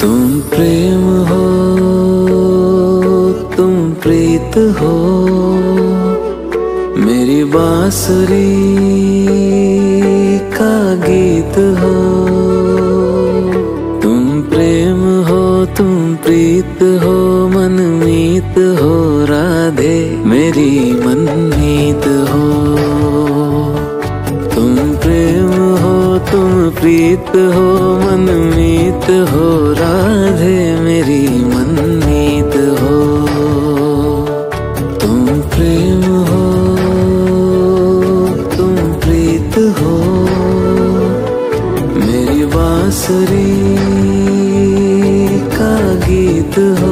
तुम प्रेम हो, तुम प्रीत हो, मेरी बांसुरी का गीत हो। तुम प्रेम हो, तुम प्रीत हो, मनमीत हो, राधे मेरी मनमीत हो। तुम प्रेम हो, तुम प्रीत हो, मनमीत हो, राधे मेरी मनमीत हो। तुम प्रेम हो, तुम प्रीत हो, मेरी बांसुरी का गीत हो।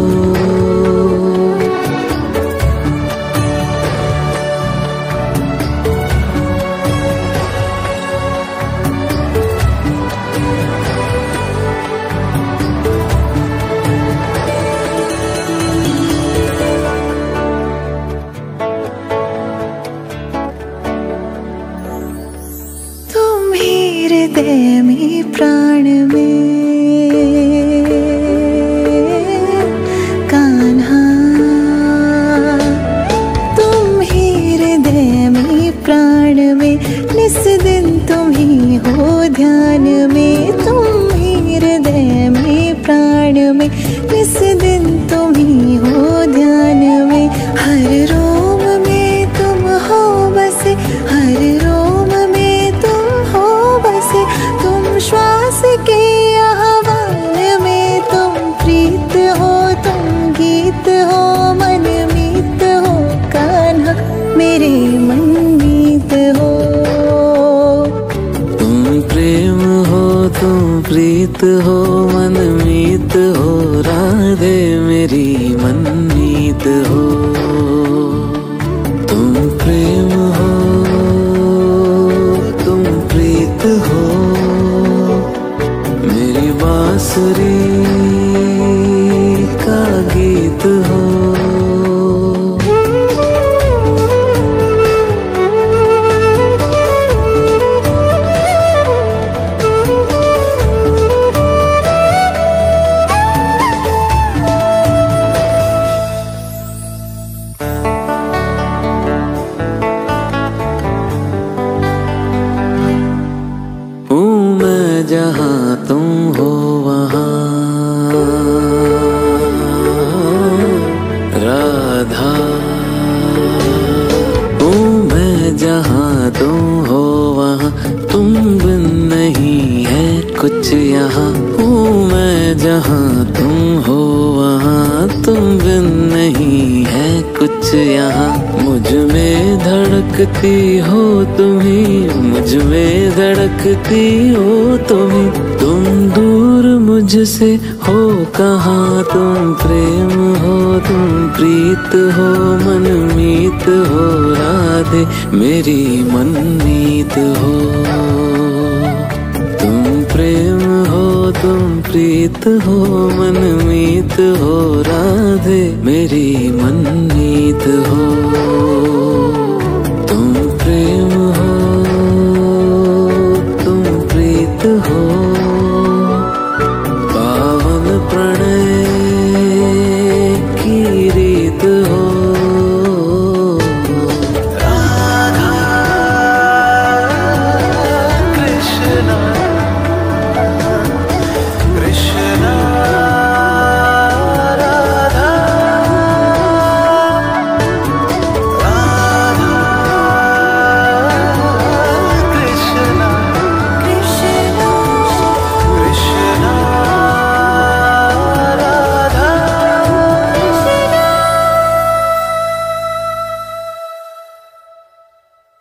हृदय में प्राण में कान्हा, तुम ही हृदय में प्राण में, निस दिन तुम ही हो ध्यान में। तुम ही हृदय में प्राण में, निस दिन तुम ही हो ध्यान में। हर रोम में तुम हो बसे, हर रोम में तुम हो बसे। तुम श्वास के आह्वान में, तुम प्रीत हो, तुम गीत हो, मनमीत हो, कान्हा मेरे मनमीत हो। तुम प्रेम हो, तुम प्रीत हो, मनमीत हो, राधे मेरी मनमीत हो। तुम प्रेम हो, तुम प्रीत हो, मेरी बांसुरी का गीत हो। जहाँ तुम हो वहाँ राधा, हूँ मैं जहाँ तुम हो वहाँ, तुम बिन नहीं है कुछ यहाँ। हूँ मैं जहाँ तुम हो वहाँ, तुम बिन नहीं है कुछ यहाँ। मुझ में धड़कती हो तुम्ही, मुझ में धड़कती हो तुम्ही। तुम दूर मुझसे हो कहाँ, तुम प्रेम हो, तुम प्रीत हो, मनमीत हो, राधे मेरी मनमीत हो। तुम प्रेम हो, तुम प्रीत हो, मनमीत हो, राधे मेरी मनमीत हो।